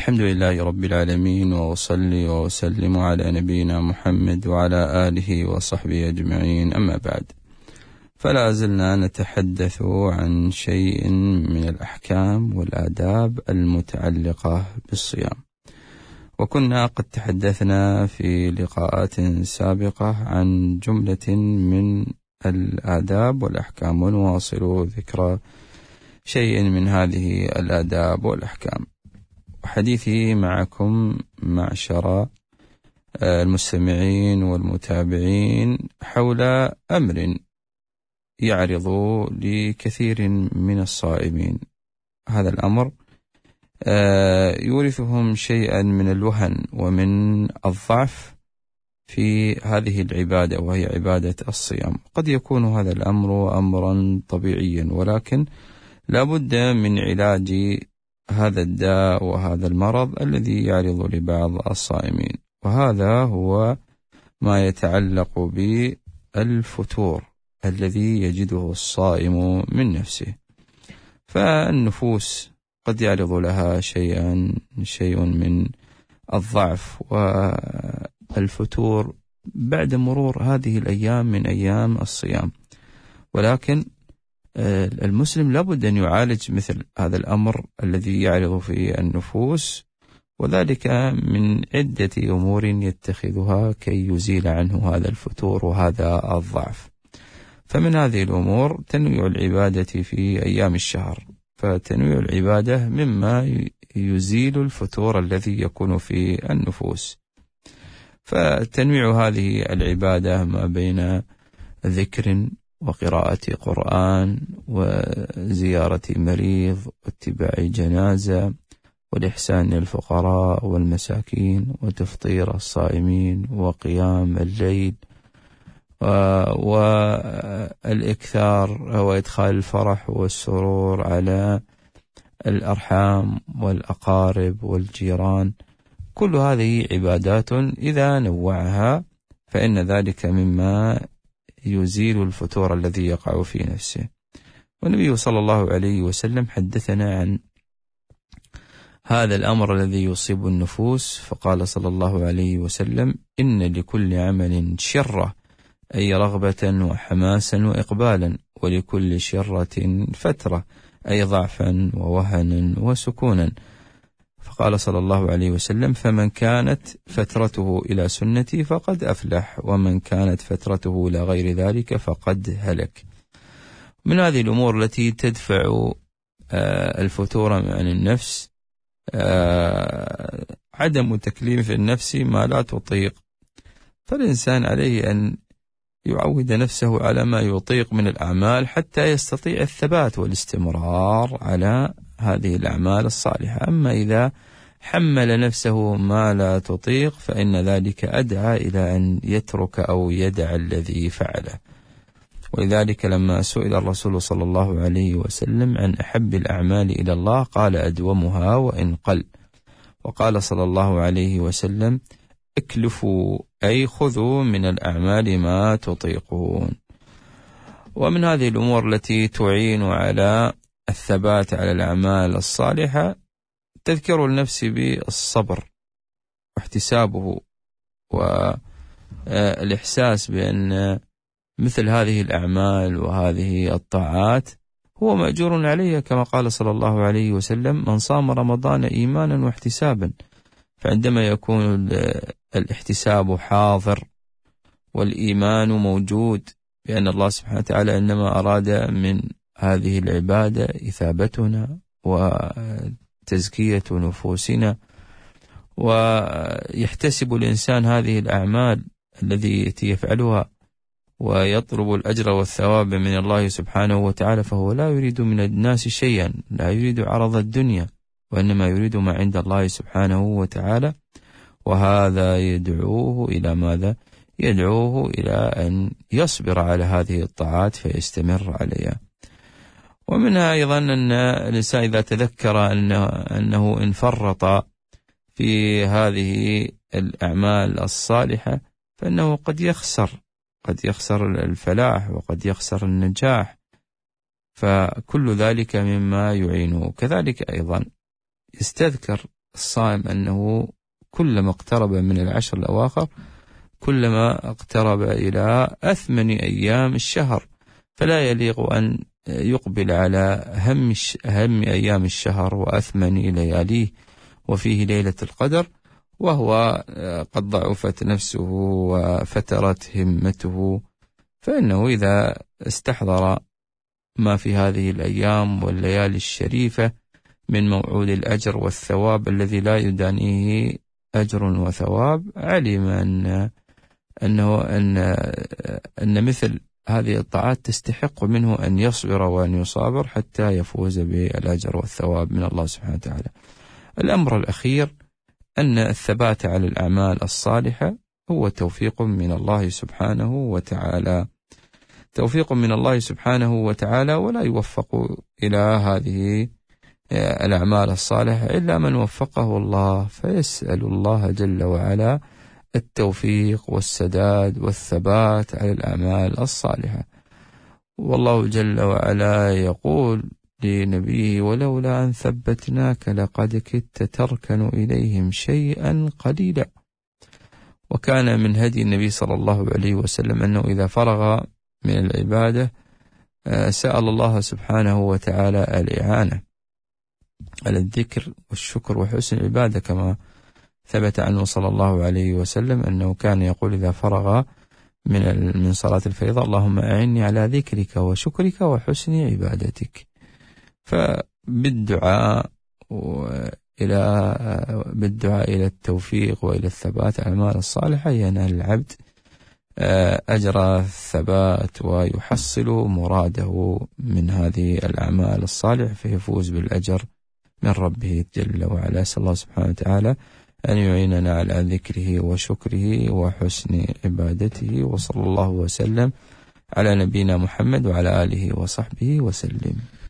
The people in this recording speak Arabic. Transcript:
الحمد لله رب العالمين، وأصلي وأسلم على نبينا محمد وعلى آله وصحبه أجمعين، أما بعد، فلا زلنا نتحدث عن شيء من الأحكام والآداب المتعلقة بالصيام. وكنا قد تحدثنا في لقاءات سابقة عن جملة من الآداب والأحكام، ونواصل ذكر شيء من هذه الآداب والأحكام. حديثي معكم معشر المستمعين والمتابعين حول أمر يعرض لكثير من الصائمين. هذا الأمر يورثهم شيئا من الوهن ومن الضعف في هذه العبادة، وهي عبادة الصيام. قد يكون هذا الأمر أمرا طبيعيا، ولكن لا بد من علاج هذا الداء وهذا المرض الذي يعرض لبعض الصائمين، وهذا هو ما يتعلق بالفتور الذي يجده الصائم من نفسه. فالنفوس قد يعرض لها شيء من الضعف والفتور بعد مرور هذه الأيام من أيام الصيام، ولكن المسلم لابد أن يعالج مثل هذا الأمر الذي يعرض في النفوس، وذلك من عدة أمور يتخذها كي يزيل عنه هذا الفتور وهذا الضعف. فمن هذه الأمور تنويع العبادة في أيام الشهر، فتنويع العبادة مما يزيل الفتور الذي يكون في النفوس. فتنويع هذه العبادة ما بين ذكر وقراءة قرآن وزيارة مريض واتباع جنازة والإحسان للفقراء والمساكين وتفطير الصائمين وقيام الليل والإكثار وإدخال الفرح والسرور على الأرحام والأقارب والجيران. كل هذه عبادات إذا نوعها فإن ذلك مما يزيل الفتور الذي يقع في نفسه. والنبي صلى الله عليه وسلم حدثنا عن هذا الأمر الذي يصيب النفوس، فقال صلى الله عليه وسلم: إن لكل عمل شرة، أي رغبة وحماسا وإقبالا، ولكل شرة فترة، أي ضعفا ووهنا وسكونا. فقال صلى الله عليه وسلم: فمن كانت فترته إلى سنتي فقد أفلح، ومن كانت فترته إلى غير ذلك فقد هلك. من هذه الأمور التي تدفع الفتور عن النفس عدم تكليف النفس ما لا تطيق. فالإنسان عليه أن يعود نفسه على ما يطيق من الأعمال حتى يستطيع الثبات والاستمرار على هذه الأعمال الصالحة. أما إذا حمل نفسه ما لا تطيق فإن ذلك أدعى إلى أن يترك أو يدع الذي فعله. ولذلك لما سئل الرسول صلى الله عليه وسلم عن أحب الأعمال إلى الله قال: أدومها وإن قل. وقال صلى الله عليه وسلم: اكلفوا، أي خذوا من الأعمال ما تطيقون. ومن هذه الأمور التي تعين على الثبات على الأعمال الصالحة تذكر النفس بالصبر واحتسابه، والإحساس بأن مثل هذه الأعمال وهذه الطاعات هو مأجور عليها، كما قال صلى الله عليه وسلم: من صام رمضان إيمانا واحتسابا. فعندما يكون الاحتساب حاضر والإيمان موجود بأن الله سبحانه وتعالى إنما أراد من هذه العبادة إثابتنا وتزكية نفوسنا، ويحتسب الإنسان هذه الأعمال الذي يفعلها ويطلب الأجر والثواب من الله سبحانه وتعالى، فهو لا يريد من الناس شيئا، لا يريد عرض الدنيا، وإنما يريد ما عند الله سبحانه وتعالى. وهذا يدعوه إلى ماذا؟ يدعوه إلى أن يصبر على هذه الطاعات فيستمر عليها. ومنها أيضا أن الإنسان إذا تذكر أنه إن فرط في هذه الأعمال الصالحة فإنه قد يخسر الفلاح وقد يخسر النجاح، فكل ذلك مما يعينه. كذلك أيضا يستذكر الصائم أنه كلما اقترب من العشر الأواخر كلما اقترب إلى أثمن أيام الشهر، فلا يليق أن يقبل على أهم أيام الشهر وأثمن لياليه وفيه ليلة القدر وهو قد ضعفت نفسه وفترت همته، فإنه إذا استحضر ما في هذه الأيام والليالي الشريفة من موعود الأجر والثواب الذي لا يدانيه أجر وثواب، علم أن مثل هذه الطاعات تستحق منه أن يصبر وأن يصابر حتى يفوز بالأجر والثواب من الله سبحانه وتعالى. الأمر الأخير أن الثبات على الأعمال الصالحة هو توفيق من الله سبحانه وتعالى، توفيق من الله سبحانه وتعالى، ولا يوفق إلى هذه الأعمال الصالحة إلا من وفقه الله، فيسأل الله جل وعلا التوفيق والسداد والثبات على الأعمال الصالحة. والله جل وعلا يقول لنبيه: ولولا أن ثبتناك لقد كدت تركن إليهم شيئا قليلا. وكان من هدي النبي صلى الله عليه وسلم أنه إذا فرغ من العبادة سأل الله سبحانه وتعالى الإعانة على الذكر والشكر وحسن العبادة، كما ثبت عنه صلى الله عليه وسلم أنه كان يقول إذا فرغ من صلاة الفريضة: اللهم أعني على ذكرك وشكرك وحسن عبادتك. فبالدعاء إلى التوفيق وإلى الثبات على الأعمال الصالحة ينال العبد أجر الثبات ويحصل مراده من هذه الأعمال الصالحة، فيفوز بالأجر من ربه جل وعلا. أسأل الله سبحانه وتعالى أن يعيننا على ذكره وشكره وحسن عبادته، وصلى الله وسلم على نبينا محمد وعلى آله وصحبه وسلم.